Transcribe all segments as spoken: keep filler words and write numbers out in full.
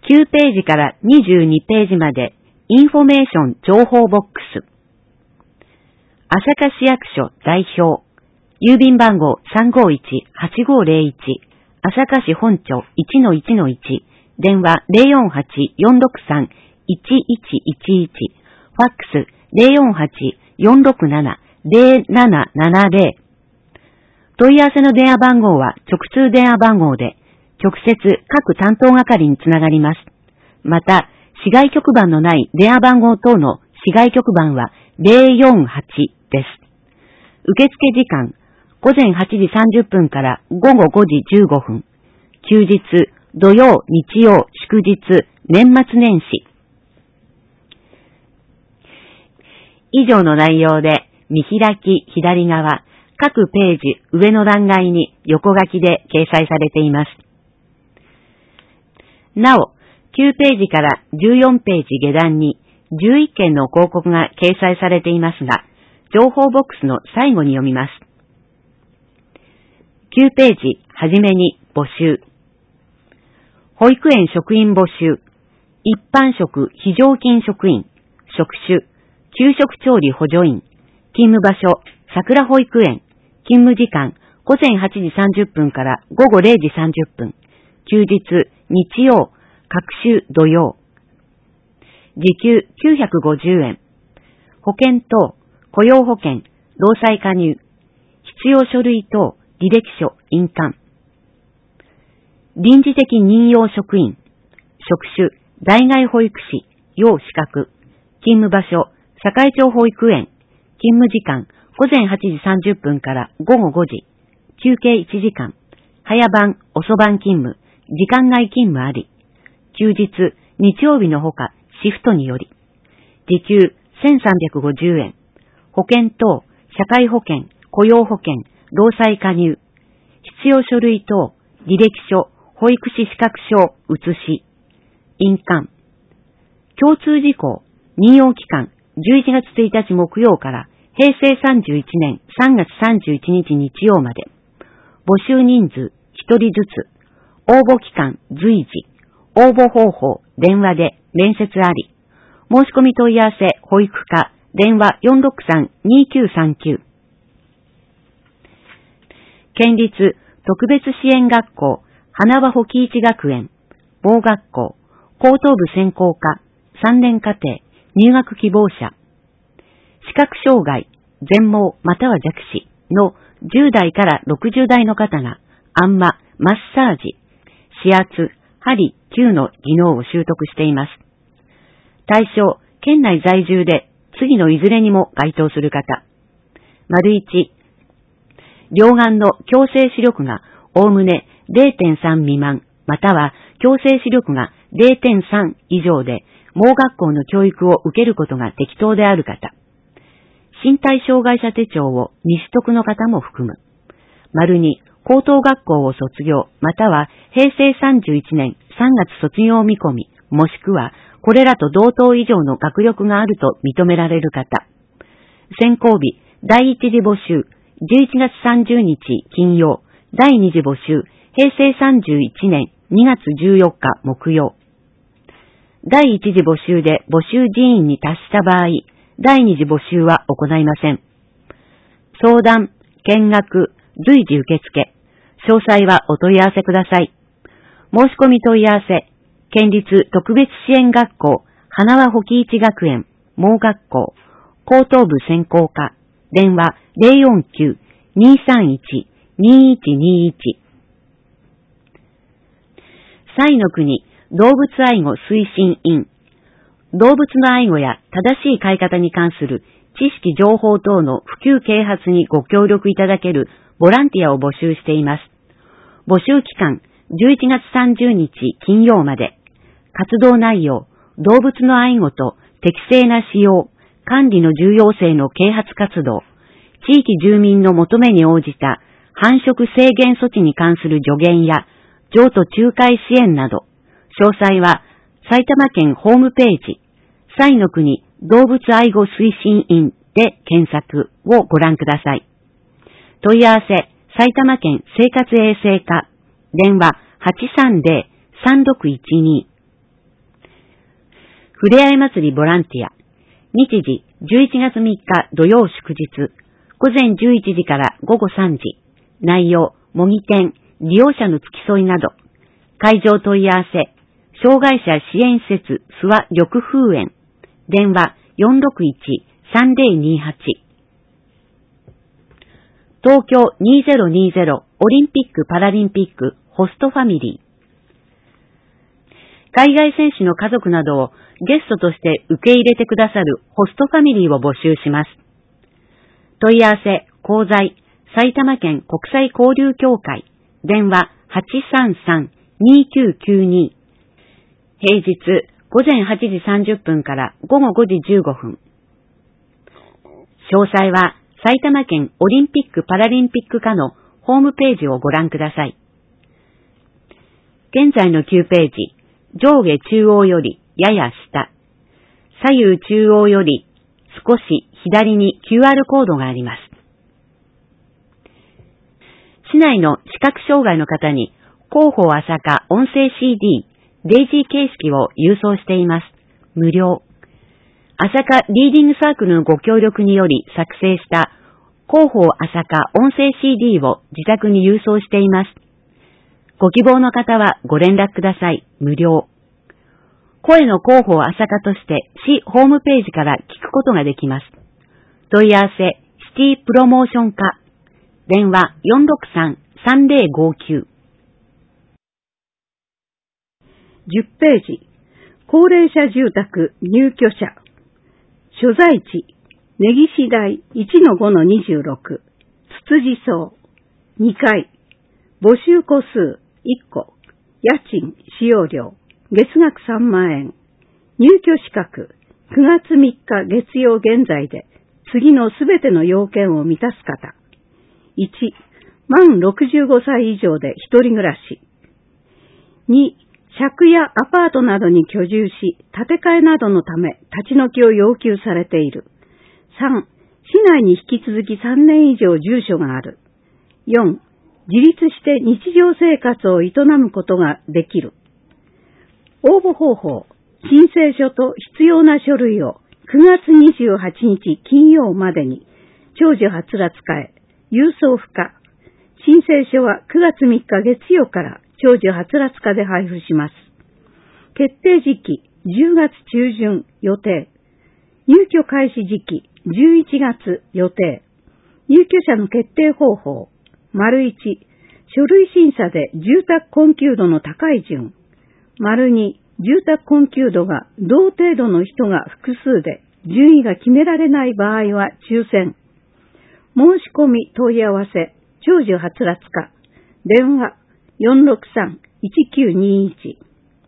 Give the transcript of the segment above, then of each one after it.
きゅうページからにじゅうにページまでインフォメーション情報ボックス。朝霞市役所代表。郵便番号 さんごいちはちごゼロいち 朝霞市本町 いちのいちのいち 電話 ゼロよんはちよんろくさんいちいちいちいち ファックス ゼロよんはちよんろくななゼロななななゼロ。問い合わせの電話番号は直通電話番号で直接各担当係につながります。また、市外局番のない電話番号等の市外局番はゼロよんはちです。受付時間、午前はちじさんじゅっぷんから午後ごじじゅうごふん。休日、土曜、日曜、祝日、年末年始。以上の内容で、見開き左側、各ページ上の欄外に横書きで掲載されています。なお、きゅうページからじゅうよんページ下段にじゅういっけんの広告が掲載されていますが、情報ボックスの最後に読みます。きゅうページ、はじめに募集。保育園職員募集。一般職非常勤職員。職種、給食調理補助員。勤務場所、桜保育園。勤務時間、午前はちじさんじゅっぷんから午後れいじさんじゅっぷん。休日、日曜、各週土曜。時給きゅうひゃくごじゅうえん。保険等、雇用保険、労災加入。必要書類等、履歴書、印鑑。臨時的任用職員。職種、在外保育士、要資格。勤務場所、堺町保育園。勤務時間、午前はちじさんじゅっぷんから午後ごじ。休憩いちじかん。早番、遅番勤務。時間外勤務あり。休日、日曜日のほか、シフトにより。時給せんさんびゃくごじゅうえん。保険等、社会保険、雇用保険、労災加入。必要書類等、履歴書、保育士資格証、写し。印鑑。共通事項、任用期間、じゅういちがつついたち木曜から平成さんじゅういちねんさんがつさんじゅういちにち日曜まで。募集人数、ひとりずつ。応募期間、随時。応募方法、電話で、面接あり。申し込み問い合わせ、保育課、電話 よんろくさんにきゅうさんきゅう。県立特別支援学校、花輪保木一学園、盲学校、高等部専攻科、さんねん課程、入学希望者。視覚障害、全盲または弱視のじゅうだいからろくじゅうだいの方が、あんま、マッサージ、指圧、針、灸の技能を習得しています。対象、県内在住で次のいずれにも該当する方。丸一、両眼の矯正視力がおおむね れいてんさん 未満、または矯正視力が れいてんさん 以上で、盲学校の教育を受けることが適当である方。身体障害者手帳を未取得の方も含む。丸に、高等学校を卒業、または平成さんじゅういちねんさんがつ卒業見込み、もしくはこれらと同等以上の学力があると認められる方。選考日、第一次募集、じゅういちがつさんじゅうにち金曜、第二次募集、平成さんじゅういちねんにがつじゅうよっか木曜。第一次募集で募集人員に達した場合、第二次募集は行いません。相談、見学、随時受付。詳細はお問い合わせください。申し込み問い合わせ、県立特別支援学校、花輪保木一学園、盲学校、高等部専攻科、電話 ゼロよんきゅう にさんいち にいちにいち。彩の国動物愛護推進員。動物の愛護や正しい飼い方に関する知識情報等の普及啓発にご協力いただけるボランティアを募集しています。募集期間、じゅういちがつさんじゅうにち金曜まで。活動内容、動物の愛護と適正な使用、管理の重要性の啓発活動、地域住民の求めに応じた繁殖制限措置に関する助言や譲渡仲介支援など、詳細は埼玉県ホームページ、彩の国動物愛護推進員で検索をご覧ください。問い合わせ、埼玉県生活衛生課、電話 はちさんゼロ さんろくいちに。 ふれあい祭りボランティア。日時じゅういちがつみっか土曜祝日。午前じゅういちじから午後さんじ。内容、模擬店、利用者の付き添いなど。会場問い合わせ。障害者支援施設諏訪緑風園。電話 よんろくいち さんぜろにはち。東京にせんにじゅうオリンピック・パラリンピックホストファミリー。海外選手の家族などをゲストとして受け入れてくださるホストファミリーを募集します。問い合わせ、講座、埼玉県国際交流協会。電話 はちさんさん にきゅうきゅうに。平日午前はちじさんじゅっぷんから午後ごじじゅうごふん。詳細は埼玉県オリンピック・パラリンピック課のホームページをご覧ください。現在のきゅうページ、上下中央よりやや下、左右中央より少し左に キューアール コードがあります。市内の視覚障害の方に広報朝霞音声 シーディー、デイジー形式を郵送しています。無料。朝霞リーディングサークルのご協力により作成した広報朝霞音声 シーディー を自宅に郵送しています。ご希望の方はご連絡ください。無料。声の広報朝霞として市ホームページから聞くことができます。問い合わせ、シティプロモーション課。電話 よんろくさん さんぜろごきゅう。 じゅっページ、高齢者住宅入居者。所在地、根岸台 いちのごのにじゅうろく、つつじそう。にかい。募集戸数いっこ。家賃、使用料。月額さんまんえん。入居資格、くがつみっか月曜現在で、次のすべての要件を満たす方。いち、満ろくじゅうごさい以上で一人暮らし。に、借やアパートなどに居住し、建て替えなどのため立ち退きを要求されている。さん、市内に引き続きさんねん以上住所がある。よん、自立して日常生活を営むことができる。応募方法、申請書と必要な書類をくがつにじゅうはちにち金曜までに、長寿はつらつかへ、郵送不可。申請書はくがつみっか月曜から長寿はつらつかで配布します。決定時期、じゅうがつちゅうじゅん予定。入居開始時期、じゅういちがつ予定。入居者の決定方法、丸いち、書類審査で住宅困窮度の高い順。丸に、住宅困窮度が同程度の人が複数で順位が決められない場合は抽選。申し込み問い合わせ、長寿はつらつか。電話 よんろくさん いちきゅうにいち。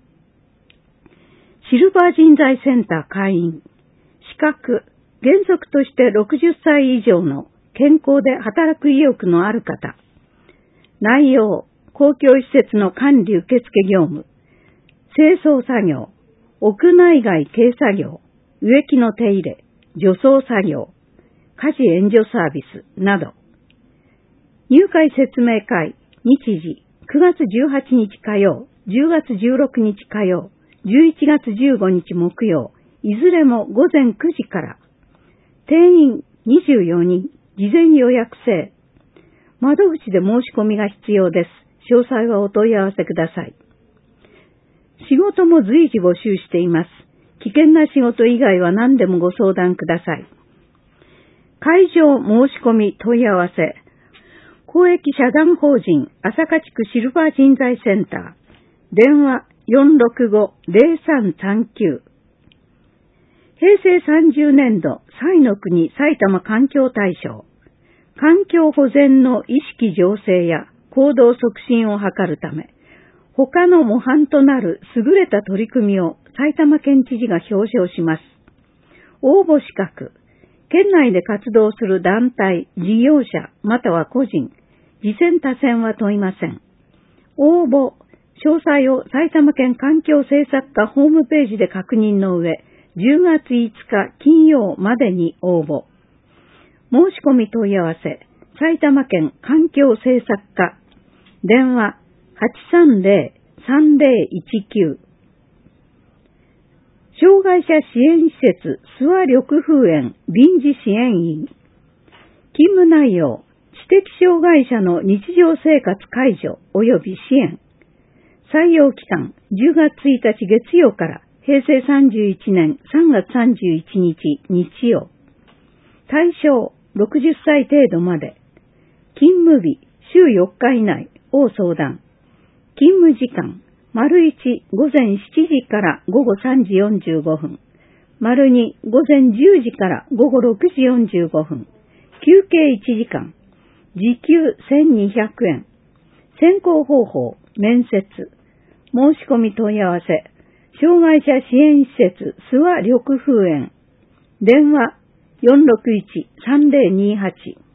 シルバー人材センター会員。資格、原則としてろくじゅっさい以上の健康で働く意欲のある方。内容、公共施設の管理受付業務。清掃作業、屋内外軽作業、植木の手入れ、除草作業、家事援助サービスなど。入会説明会、日時、くがつじゅうはちにち火曜、じゅうがつじゅうろくにち火曜、じゅういちがつじゅうごにち木曜、いずれもごぜんくじから。定員にじゅうよにん、事前予約制。窓口で申し込みが必要です。詳細はお問い合わせください。仕事も随時募集しています。危険な仕事以外は何でもご相談ください。会場申し込み問い合わせ。公益社団法人朝霞地区シルバー人材センター。電話 よんろくご ゼロさんさんきゅう。平成さんじゅうねんど彩の国埼玉環境大賞。環境保全の意識醸成や行動促進を図るため、他の模範となる優れた取り組みを埼玉県知事が表彰します。応募資格、県内で活動する団体、事業者、または個人、次選他選は問いません。応募、詳細を埼玉県環境政策課ホームページで確認の上、じゅうがついつか金曜までに応募。申し込み問い合わせ、埼玉県環境政策課、電話はちさんぜろ さんぜろいちきゅう。 障害者支援施設諏訪緑風園臨時支援員。勤務内容、知的障害者の日常生活介助及び支援。採用期間、じゅうがつついたち月曜からへいせいさんじゅういちねんさんがつさんじゅういちにち日曜。対象、ろくじゅっさい程度まで。勤務日、しゅうよっか以内を相談。勤務時間、丸いち、午前しちじから午後さんじよんじゅうごふん。丸に、午前じゅうじから午後ろくじよんじゅうごふん。休憩いちじかん。時給せんにひゃくえん。選考方法、面接。申し込み問い合わせ。障害者支援施設諏訪緑風園。電話よんろくいち さんぜろにはち。